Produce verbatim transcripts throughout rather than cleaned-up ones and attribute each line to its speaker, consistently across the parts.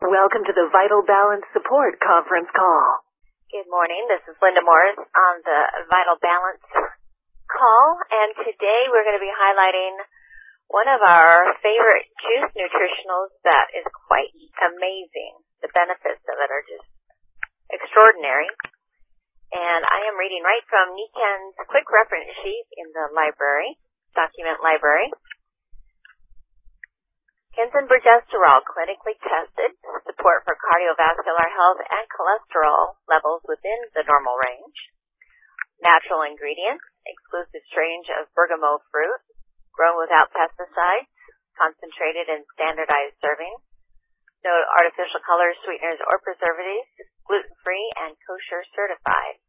Speaker 1: Welcome to the Vital Balance Support Conference Call.
Speaker 2: Good morning. This is Linda Morris on the Vital Balance call, and today we're going to be highlighting one of our favorite juice nutritionals that is quite amazing. The benefits of it are just extraordinary. And I am reading right from Niken's quick reference sheet in the library, document library. Kensenbergesterol, clinically tested, support for cardiovascular health and cholesterol levels within the normal range. Natural ingredients, exclusive strain of bergamot fruit, grown without pesticides, concentrated in standardized serving. No artificial colors, sweeteners, or preservatives, gluten-free and kosher certified.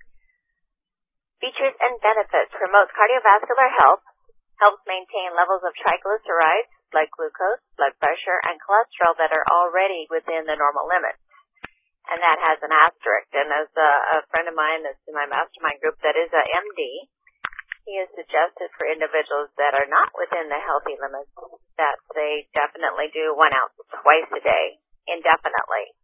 Speaker 2: Features and benefits: promotes cardiovascular health, helps maintain levels of triglycerides, blood glucose, blood pressure, and cholesterol that are already within the normal limits. And that has an asterisk. And as a, a friend of mine that's in my mastermind group that is a M D, he has suggested for individuals that are not within the healthy limits that they definitely do one ounce twice a day, indefinitely.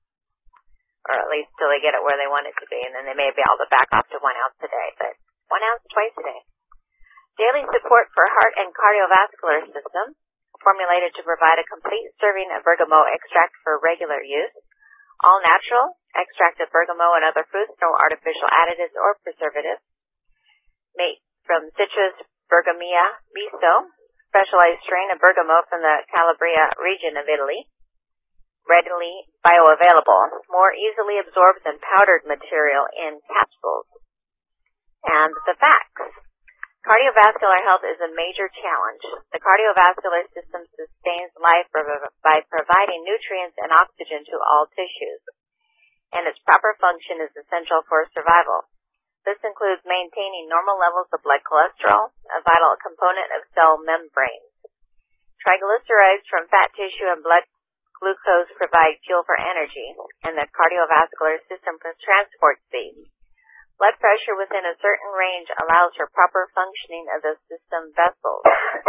Speaker 2: Or at least till they get it where they want it to be, and then they may be able to back off to one ounce a day, but one ounce twice a day. Daily support for heart and cardiovascular system, formulated to provide a complete serving of bergamot extract for regular use. All natural, extract of bergamot and other fruits, no artificial additives or preservatives. Made from Citrus bergamia riso, specialized strain of bergamot from the Calabria region of Italy. Readily bioavailable, more easily absorbed than powdered material in capsules. And the facts. Cardiovascular health is a major challenge. The cardiovascular system sustains life by providing nutrients and oxygen to all tissues, and its proper function is essential for survival. This includes maintaining normal levels of blood cholesterol, a vital component of cell membranes. Triglycerides from fat tissue and blood glucose provide fuel for energy, and the cardiovascular system transports these. Blood pressure within a certain range allows for proper functioning of the system vessels,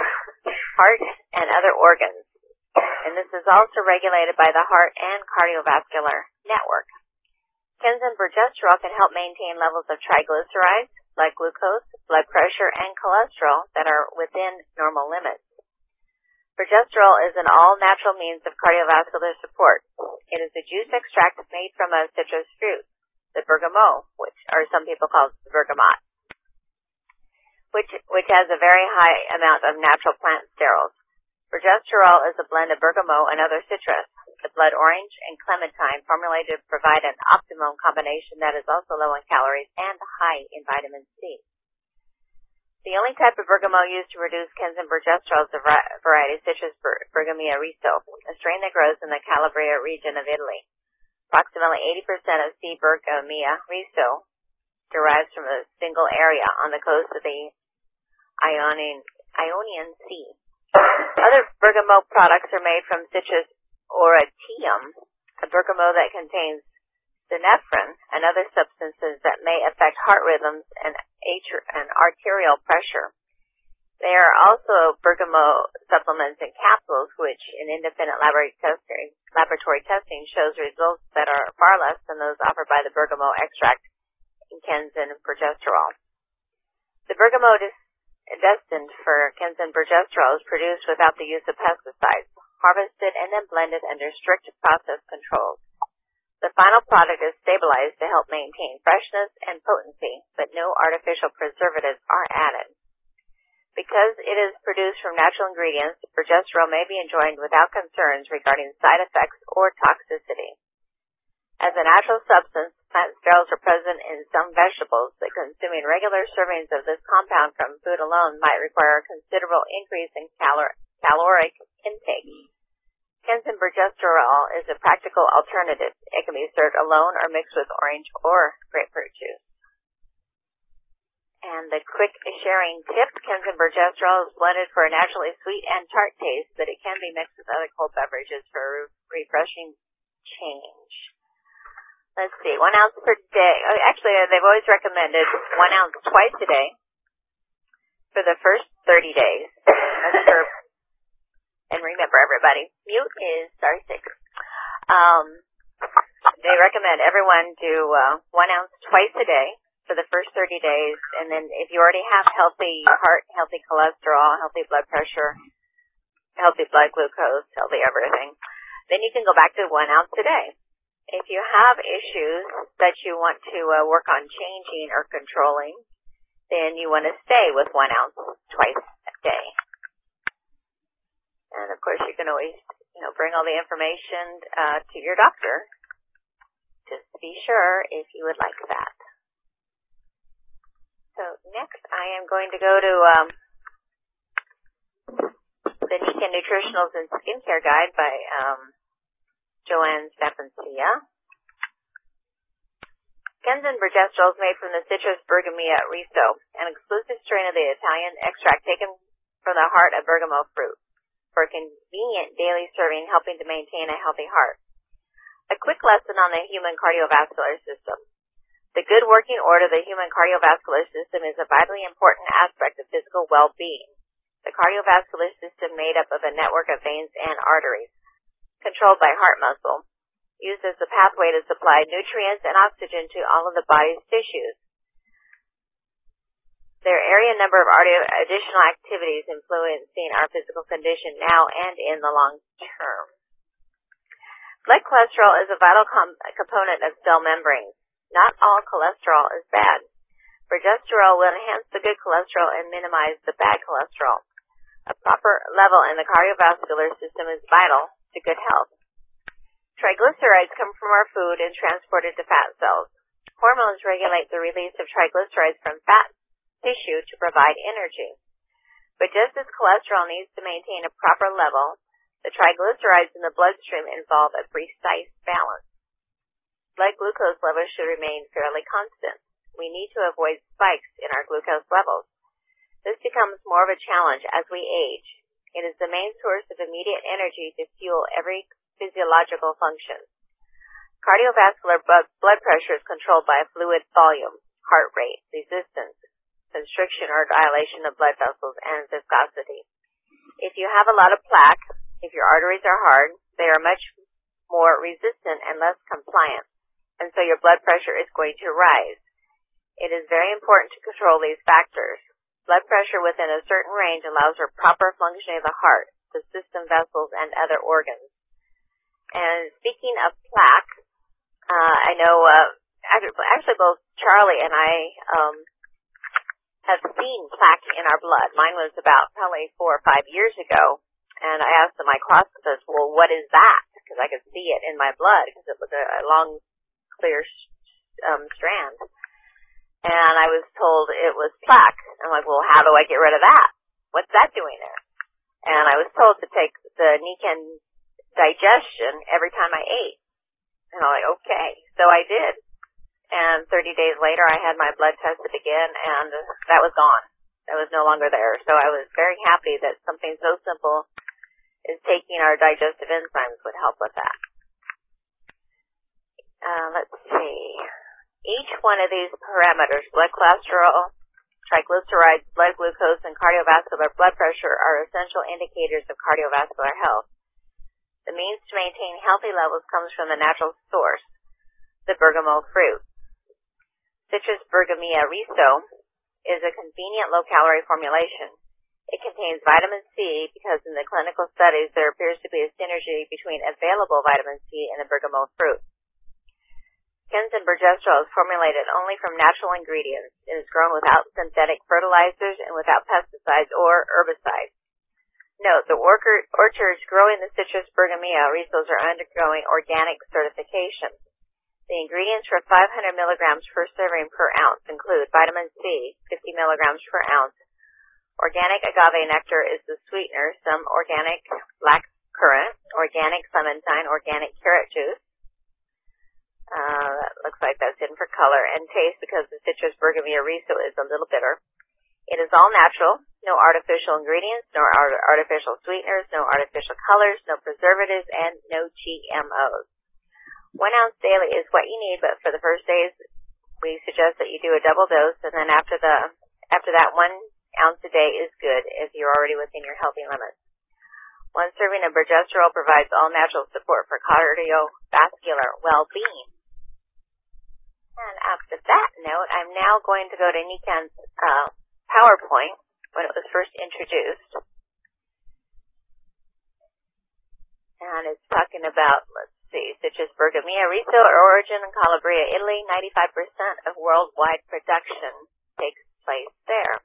Speaker 2: heart, and other organs. And this is also regulated by the heart and cardiovascular network. Kensenbergesterol can help maintain levels of triglycerides, blood glucose, blood pressure, and cholesterol that are within normal limits. Progesterol is an all-natural means of cardiovascular support. It is a juice extract made from a citrus fruit, the bergamot, which or some people call it bergamot, which which has a very high amount of natural plant sterols. Progesterol is a blend of bergamot and other citrus, the blood orange, and clementine, formulated to provide an optimum combination that is also low in calories and high in vitamin C. The only type of bergamot used to reduce Kensenbergesterol is the variety Citrus bergamia riso, a strain that grows in the Calabria region of Italy. Approximately eighty percent of C. bergamia riso derives from a single area on the coast of the Ionian, Ionian Sea. Other bergamot products are made from Citrus aurantium, a bergamot that contains synephrine and other substances that may affect heart rhythms and, and arterial pressure. There are also bergamot supplements and capsules, which in independent laboratory testing, laboratory testing shows results that are far less than those offered by the bergamot extract in Kensenbergesterol. The bergamot is destined for Kensenbergesterol is produced without the use of pesticides, harvested and then blended under strict process controls. The final product is stabilized to help maintain freshness and potency, but no artificial preservatives are added. Because it is produced from natural ingredients, progesterol may be enjoyed without concerns regarding side effects or toxicity. As a natural substance, plant sterols are present in some vegetables, but consuming regular servings of this compound from food alone might require a considerable increase in calor- caloric intake. Kensenbergesterol is a practical alternative. It can be served alone or mixed with orange or grapefruit juice. And the quick sharing tip, Kensenbergesterol is blended for a naturally sweet and tart taste, but it can be mixed with other cold beverages for a refreshing change. Let's see, one ounce per day. Actually, they've always recommended one ounce twice a day for the first thirty days. That's for, and remember, everybody, mute is star six. Um, they recommend everyone do uh, one ounce twice a day for the first thirty days, and then if you already have healthy heart, healthy cholesterol, healthy blood pressure, healthy blood glucose, healthy everything, then you can go back to one ounce a day. If you have issues that you want to uh, work on changing or controlling, then you want to stay with one ounce twice a day. And of course, you can always, you know, bring all the information uh, to your doctor just to be sure if you would like that. So next, I am going to go to um, the Nikken Nutritionals and Skincare Guide by um, Joanne Stefancia. Kenzen Bergestrol is made from the Citrus Bergamia riso, an exclusive strain of the Italian extract taken from the heart of bergamot fruit, for a convenient daily serving helping to maintain a healthy heart. A quick lesson on the human cardiovascular system. The good working order of the human cardiovascular system is a vitally important aspect of physical well-being. The cardiovascular system made up of a network of veins and arteries, controlled by heart muscle, used as the pathway to supply nutrients and oxygen to all of the body's tissues. There are area number of additional activities influencing our physical condition now and in the long term. Blood cholesterol is a vital com- component of cell membranes. Not all cholesterol is bad. Progesterone will enhance the good cholesterol and minimize the bad cholesterol. A proper level in the cardiovascular system is vital to good health. Triglycerides come from our food and transported to fat cells. Hormones regulate the release of triglycerides from fat tissue to provide energy. But just as cholesterol needs to maintain a proper level, the triglycerides in the bloodstream involve a precise balance. Blood glucose levels should remain fairly constant. We need to avoid spikes in our glucose levels. This becomes more of a challenge as we age. It is the main source of immediate energy to fuel every physiological function. Cardiovascular blood pressure is controlled by fluid volume, heart rate, resistance, constriction or dilation of blood vessels, and viscosity. If you have a lot of plaque, if your arteries are hard, they are much more resistant and less compliant, and so your blood pressure is going to rise. It is very important to control these factors. Blood pressure within a certain range allows for proper functioning of the heart, the system vessels, and other organs. And speaking of plaque, uh, I know uh, actually both Charlie and I um, have seen plaque in our blood. Mine was about probably four or five years ago, and I asked the microscopist, well, what is that? Because I could see it in my blood because it was a, a long, clear um, strand. And I was told it was plaque. I'm like, well, how do I get rid of that? What's that doing there? And I was told to take the Nikken digestion every time I ate. And I'm like, okay. So I did. And thirty days later, I had my blood tested again, and that was gone. That was no longer there. So I was very happy that something so simple as taking our digestive enzymes would help with that. Uh, let's see. Each one of these parameters, blood cholesterol, triglycerides, blood glucose, and cardiovascular blood pressure, are essential indicators of cardiovascular health. The means to maintain healthy levels comes from the natural source, the bergamot fruit. Citrus Bergamia riso is a convenient low-calorie formulation. It contains vitamin C because in the clinical studies there appears to be a synergy between available vitamin C and the bergamot fruit. Kenzen Bergestrol is formulated only from natural ingredients. It is grown without synthetic fertilizers and without pesticides or herbicides. Note, the orchards growing the Citrus Bergamia risos are undergoing organic certification. The ingredients for five hundred milligrams per serving per ounce include vitamin C, fifty milligrams per ounce. Organic agave nectar is the sweetener, some organic black currant, organic clementine, organic carrot juice. Uh, that looks like that's in for color and taste because the Citrus Bergamia riso is a little bitter. It is all natural, no artificial ingredients, no art- artificial sweeteners, no artificial colors, no preservatives, and no G M Os. One ounce daily is what you need, but for the first days, we suggest that you do a double dose, and then after the after that, one ounce a day is good if you're already within your healthy limits. One serving of bergesterol provides all-natural support for cardiovascular well-being. And after that note, I'm now going to go to Nikan's uh, PowerPoint when it was first introduced. And it's talking about, let's see, citrus bergamia, riso, origin in Calabria, Italy. ninety-five percent of worldwide production takes place there.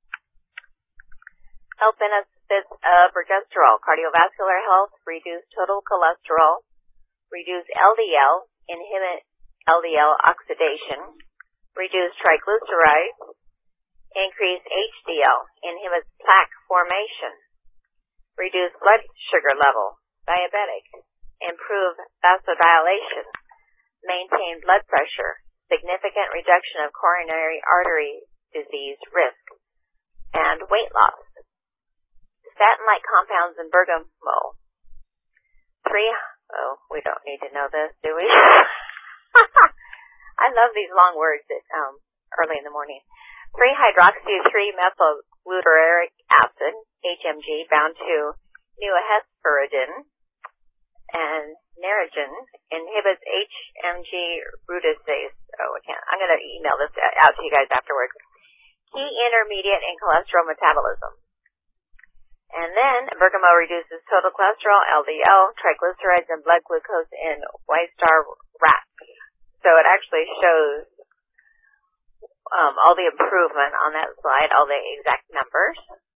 Speaker 2: Health benefits of bergesterol: cardiovascular health, reduce total cholesterol, reduce L D L, inhibit L D L oxidation, reduce triglycerides, increase H D L, inhibits plaque formation, reduce blood sugar level, diabetic, improve vasodilation, maintain blood pressure, significant reduction of coronary artery disease risk, and weight loss. Statin-like compounds in bergamot. Three, oh, we don't need to know this, do we? I love these long words at, um, early in the morning. three hydroxy three methyl glutaric acid, H M G, bound to neohesperidin and Nerigen, inhibits H M G reductase. Oh, I can't. I'm going to email this out to you guys afterwards. Key intermediate in cholesterol metabolism. And then bergamot reduces total cholesterol, L D L, triglycerides, and blood glucose in Wistar rats. So it actually shows um, all the improvement on that slide, all the exact numbers.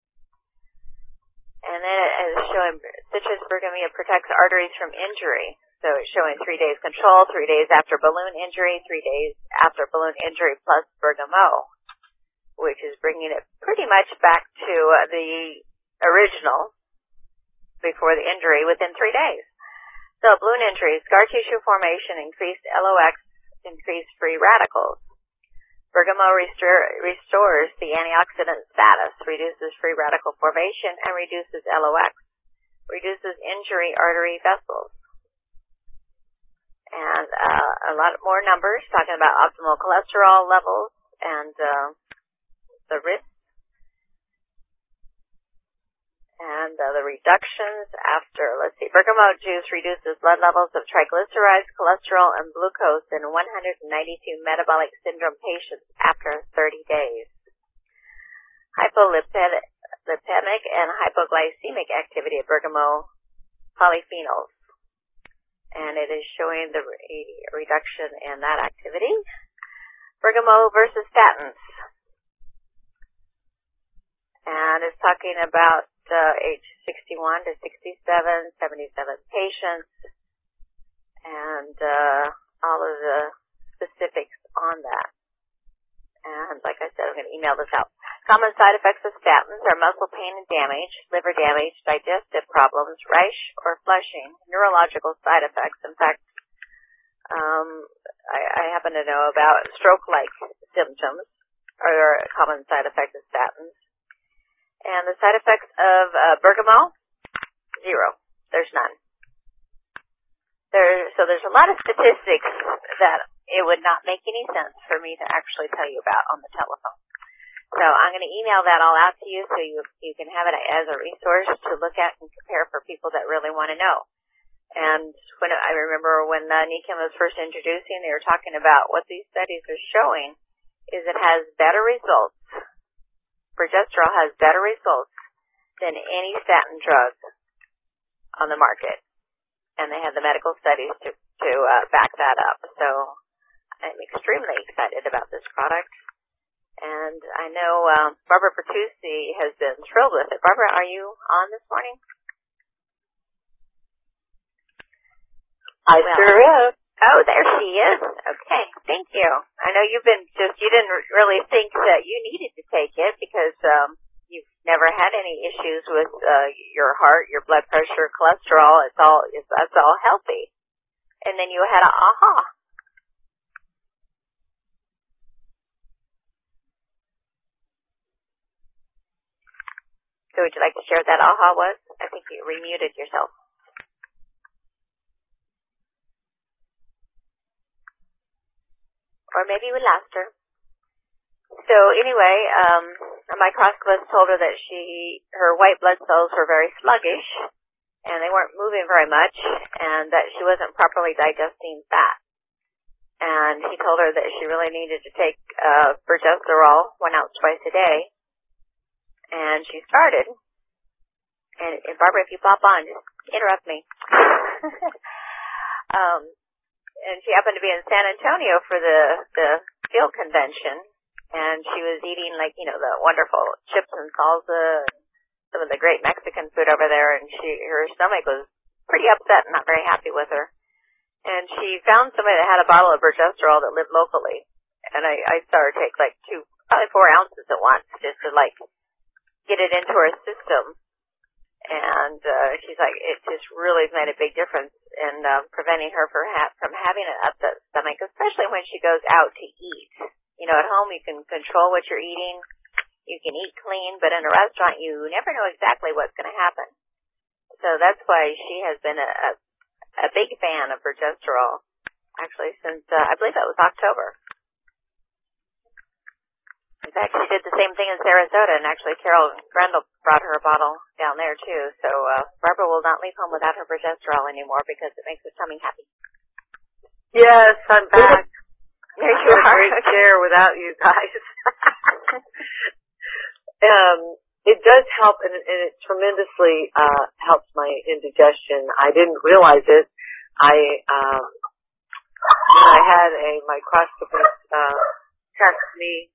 Speaker 2: And then it is showing citrus bergamia protects arteries from injury. So it's showing three days control, three days after balloon injury, three days after balloon injury plus bergamot, which is bringing it pretty much back to uh, the original before the injury within three days. So balloon injury, scar tissue formation, increased L O X, increased free radicals. Bergamot restore, restores the antioxidant status, reduces free radical formation, and reduces L O X, reduces injury artery vessels. And uh, a lot more numbers talking about optimal cholesterol levels and uh, the risk. And uh, the reductions after, let's see, bergamot juice reduces blood levels of triglycerides, cholesterol, and glucose in one hundred ninety-two metabolic syndrome patients after thirty days. Hypolipemic and hypoglycemic activity of bergamot polyphenols. And it is showing the re- reduction in that activity. Bergamot versus statins. And it's talking about Uh, age sixty-one to sixty-seven, seventy-seven patients, and uh, all of the specifics on that. And like I said, I'm going to email this out. Common side effects of statins are muscle pain and damage, liver damage, digestive problems, rash or flushing, neurological side effects. In fact, um, I, I happen to know about stroke-like symptoms are a common side effect of statins. And the side effects of uh, bergamot, zero. There's none. There, so there's a lot of statistics that it would not make any sense for me to actually tell you about on the telephone. So I'm going to email that all out to you so you you can have it as a resource to look at and compare for people that really want to know. And when I remember when uh, Nikan was first introducing, they were talking about what these studies are showing is it has better results. Bergesterol has better results than any statin drug on the market. And they have the medical studies to, to uh, back that up. So I'm extremely excited about this product. And I know um, Barbara Bertuzzi has been thrilled with it. Barbara, are you on this morning?
Speaker 3: I
Speaker 2: well,
Speaker 3: sure am.
Speaker 2: Oh, there she is. Okay, thank you. I know you've been just, you didn't really think that you needed to take it because um, you've never had any issues with uh, your heart, your blood pressure, cholesterol. It's all, it's, that's all healthy. And then you had a aha. So would you like to share what that aha was? I think you remuted yourself. Or maybe we lost her. So anyway, um, a microscopist told her that she, her white blood cells were very sluggish, and they weren't moving very much, and that she wasn't properly digesting fat. And he told her that she really needed to take uh, progesterol one ounce twice a day, and she started. And, and Barbara, if you pop on, just interrupt me. um, and she happened to be in San Antonio for the the field convention, and she was eating, like, you know, the wonderful chips and salsa, and some of the great Mexican food over there, and she her stomach was pretty upset and not very happy with her. And she found somebody that had a bottle of progesterol that lived locally, and I, I saw her take like two, probably four ounces at once, just to like get it into her system. And uh, she's like, it just really made a big difference in uh, preventing her for ha- from having an upset stomach, especially when she goes out to eat. You know, at home you can control what you're eating, you can eat clean, but in a restaurant you never know exactly what's going to happen. So that's why she has been a, a, a big fan of progesterol, actually, since, uh, I believe that was October. In fact, she did the same thing in Sarasota, and actually Carol Grendel brought her a bottle down there, too. So uh, Barbara will not leave home without her progesterol anymore because it makes her tummy happy.
Speaker 3: Yes, I'm back.
Speaker 2: There you
Speaker 3: I'm
Speaker 2: are.
Speaker 3: in a great chair without you guys. um, it does help, and it, and it tremendously uh, helps my indigestion. I didn't realize it. I um, when I had a microscopist uh, test me.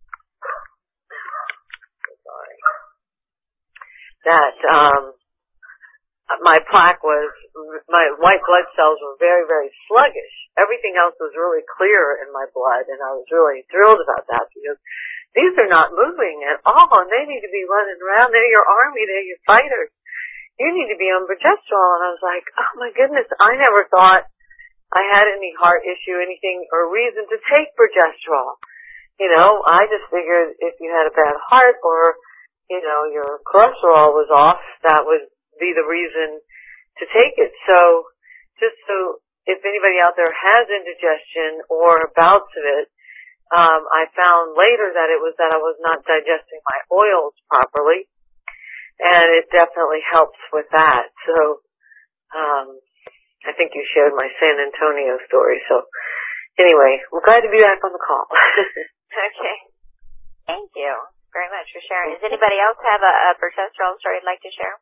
Speaker 3: Sorry. That um, my plaque was, my white blood cells were very, very sluggish. Everything else was really clear in my blood, and I was really thrilled about that because these are not moving at all, and they need to be running around. They're your army, they're your fighters. You need to be on progesterol. And I was like, oh my goodness, I never thought I had any heart issue, anything, or reason to take progesterol. You know, I just figured if you had a bad heart or, you know, your cholesterol was off, that would be the reason to take it. So, just so if anybody out there has indigestion or bouts of it, um, I found later that it was that I was not digesting my oils properly, and it definitely helps with that. So, um, I think you shared my San Antonio story. So, anyway, we're glad to be back on the call.
Speaker 2: Okay. Thank you very much for sharing. Does anybody else have a, a progesterol story you'd like to share?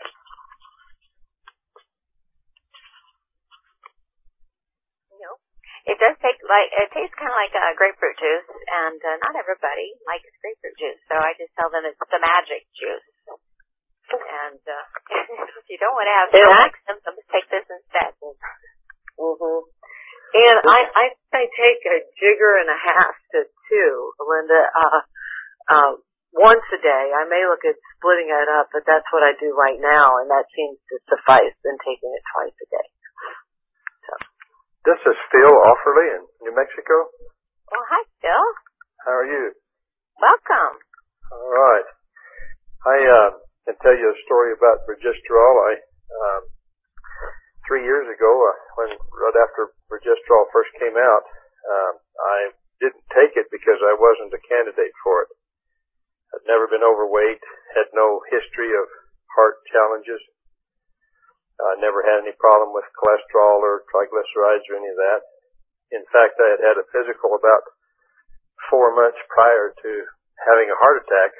Speaker 2: No. It does take like it tastes kind of like uh, grapefruit juice, and uh, not everybody likes grapefruit juice. So I just tell them it's the magic juice. And uh, if you don't want to have stomach symptoms, take this instead.
Speaker 3: Mm-hmm. And I, I, I take a jigger and a half to two, Linda, uh, uh, once a day. I may look at splitting it up, but that's what I do right now, and that seems to suffice in taking it twice a day. So.
Speaker 4: This is Phil Offerly in New Mexico.
Speaker 2: Well, hi, Phil.
Speaker 4: How are you?
Speaker 2: Welcome.
Speaker 4: All right. I uh, can tell you a story about progesterol. I um, Three years ago, uh, when right after progesterol first came out, um, I didn't take it because I wasn't a candidate for it. I'd never been overweight, had no history of heart challenges. I uh, never had any problem with cholesterol or triglycerides or any of that. In fact, I had had a physical about four months prior to having a heart attack.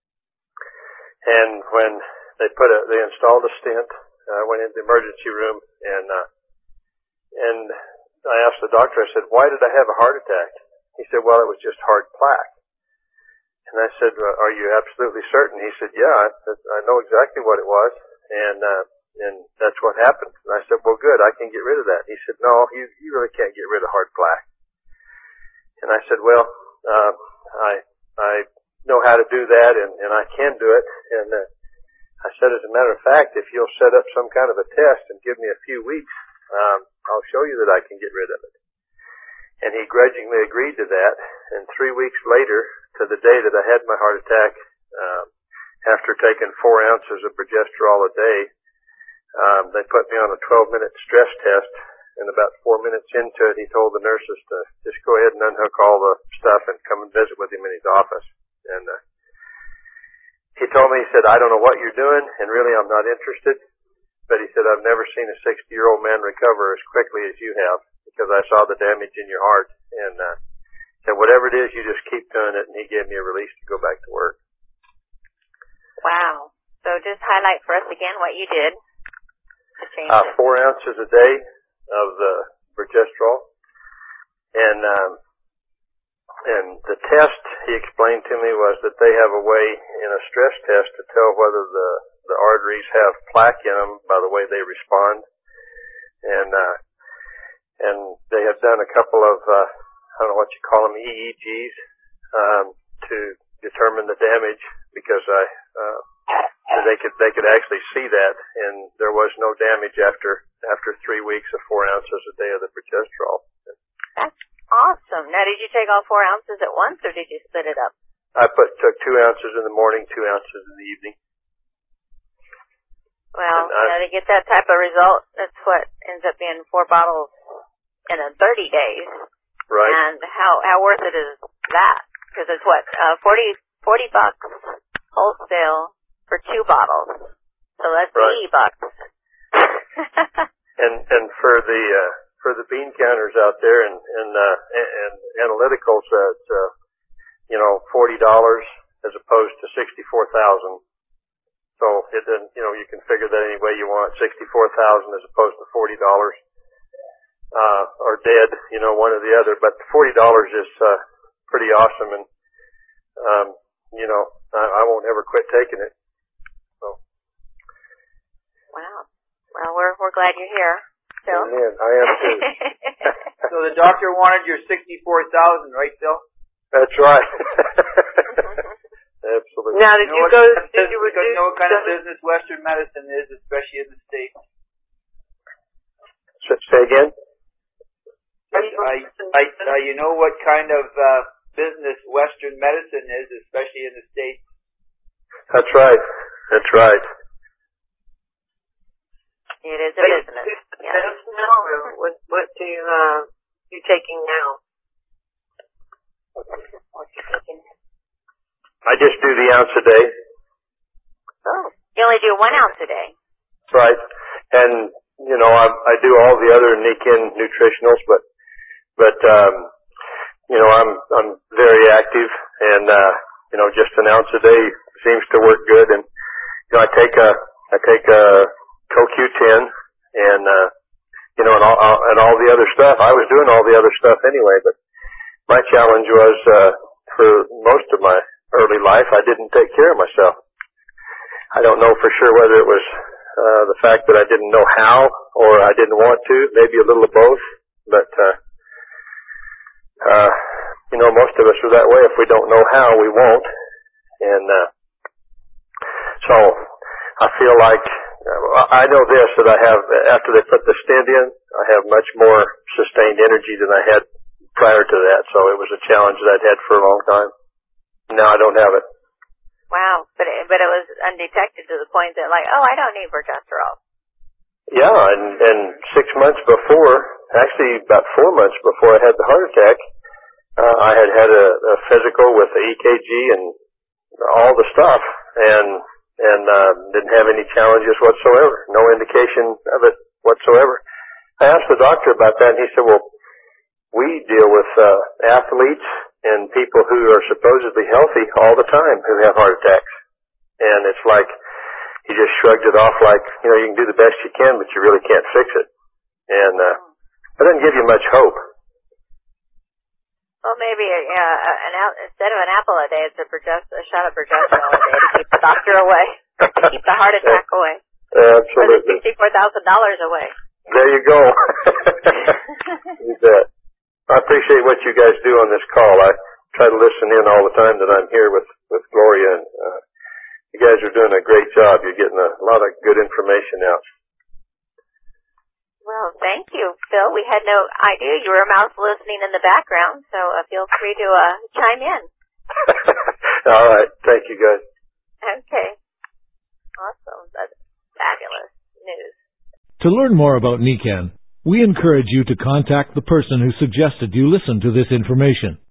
Speaker 4: And when they put a, they installed a stent, I uh, went into the emergency room, and uh, and I asked the doctor, I said, why did I have a heart attack? He said, well, it was just hard plaque. And I said, well, are you absolutely certain? He said, yeah, I, I know exactly what it was, and uh, and that's what happened. And I said, well, good, I can get rid of that. He said, no, you, you really can't get rid of hard plaque. And I said, well, uh, I I know how to do that, and, and I can do it, and uh, I said, as a matter of fact, if you'll set up some kind of a test and give me a few weeks, um, I'll show you that I can get rid of it. And he grudgingly agreed to that. And three weeks later, to the day that I had my heart attack, um, after taking four ounces of progesterol a day, um, they put me on a twelve-minute stress test. And about four minutes into it, he told the nurses to just go ahead and unhook all the stuff and come and visit with him in his office. And uh, He told me, he said, I don't know what you're doing, and really I'm not interested. but he said, I've never seen a sixty-year-old man recover as quickly as you have, because I saw the damage in your heart. And uh, said, whatever it is, you just keep doing it. And he gave me a release to go back to work.
Speaker 2: Wow. So just highlight for us again what you did to change
Speaker 4: uh,
Speaker 2: it.
Speaker 4: Four ounces a day of the progesterol. And um, and the test, he explained to me, was that they have a way in a stress test to tell whether the, the arteries have plaque in them by the way they respond. And uh, and they have done a couple of, uh, I don't know what you call them, E E Gs, um, to determine the damage, because I, uh, they could, they could actually see that, and there was no damage after, after three weeks of four ounces a day of the progesterol.
Speaker 2: That's awesome. Now, did you take all four ounces at once, or did you split it up?
Speaker 4: I put, took two ounces in the morning, two ounces in the evening.
Speaker 2: Well,
Speaker 4: I,
Speaker 2: you know, to get that type of result, that's what ends up being four bottles in a thirty days.
Speaker 4: Right.
Speaker 2: And how, how worth it is that? Because it's what, uh, forty, forty bucks wholesale for two bottles. So that's
Speaker 4: right.
Speaker 2: eighty bucks.
Speaker 4: and, and for the, uh, for the bean counters out there and, and, uh, and, and analyticals, uh, it's, uh, you know, forty dollars as opposed to sixty-four thousand. So it doesn't, you know, you can figure that any way you want. sixty-four thousand as opposed to forty dollars. Uh, or dead, you know, one or the other. But forty dollars is, uh, pretty awesome. And, um, you know, I, I won't ever quit taking it. So.
Speaker 2: Wow. Well, we're, we're glad you're here, Phil.
Speaker 4: Amen. I am too.
Speaker 5: So the doctor wanted your sixty-four thousand, right, Phil?
Speaker 4: That's right. Absolutely.
Speaker 3: Now, did
Speaker 5: you know
Speaker 3: you
Speaker 5: what
Speaker 3: go,
Speaker 5: kind of
Speaker 3: did you
Speaker 5: business, you know what kind of
Speaker 3: reduce
Speaker 5: business Western medicine is, especially in the States?
Speaker 4: Say again?
Speaker 5: I, I, uh, you know what kind of uh, business Western medicine is, especially in the States?
Speaker 4: That's right. That's right.
Speaker 2: It is a
Speaker 3: But
Speaker 2: business.
Speaker 3: it's
Speaker 2: Yeah.
Speaker 3: medicine now, or what, what do you, uh, you taking now?
Speaker 2: What you taking?
Speaker 4: I just do the ounce a day.
Speaker 2: Oh. You only do one ounce a day.
Speaker 4: Right. And, you know, I, I do all the other Niken nutritionals, but, but, um, you know, I'm, I'm very active, and, uh, you know, just an ounce a day seems to work good. And, you know, I take a, I take a Co Q ten and, uh, you know, and all, and all the other stuff. I was doing all the other stuff anyway, but my challenge was, uh, for most of my early life, I didn't take care of myself. I don't know for sure whether it was, uh, the fact that I didn't know how or I didn't want to, maybe a little of both, but, uh, uh, you know, most of us are that way. If we don't know how, we won't. And, uh, so I feel like, I know this, that I have, after they put the stent in, I have much more sustained energy than I had prior to that. So it was a challenge that I'd had for a long time. Now I don't have it.
Speaker 2: Wow. But it, but it was undetected to the point that, like, oh, I don't need progesterol.
Speaker 4: Yeah, and, and six months before, actually about four months before I had the heart attack, uh, I had had a, a physical with the E K G and all the stuff, and and uh, didn't have any challenges whatsoever, no indication of it whatsoever. I asked the doctor about that, and he said, well, we deal with uh, athletes and people who are supposedly healthy all the time who have heart attacks. And it's like, he just shrugged it off like, you know, you can do the best you can, but you really can't fix it. And uh, that doesn't give you much hope.
Speaker 2: Well, maybe uh, an out, instead of an apple a day, it's a, progest- a shot of progesterol a day to keep the doctor away, to keep the heart attack away.
Speaker 4: Absolutely.
Speaker 2: Or the sixty-four thousand dollars away.
Speaker 4: There you go. You bet. I appreciate what you guys do on this call. I try to listen in all the time that I'm here with, with Gloria, and uh, you guys are doing a great job. You're getting a lot of good information out.
Speaker 2: Well, thank you, Phil. We had no idea you were a mouse listening in the background, so uh, feel free to uh, chime in.
Speaker 4: All right. Thank you, guys.
Speaker 2: Okay. Awesome. That's fabulous news.
Speaker 6: To learn more about Niken, we encourage you to contact the person who suggested you listen to this information.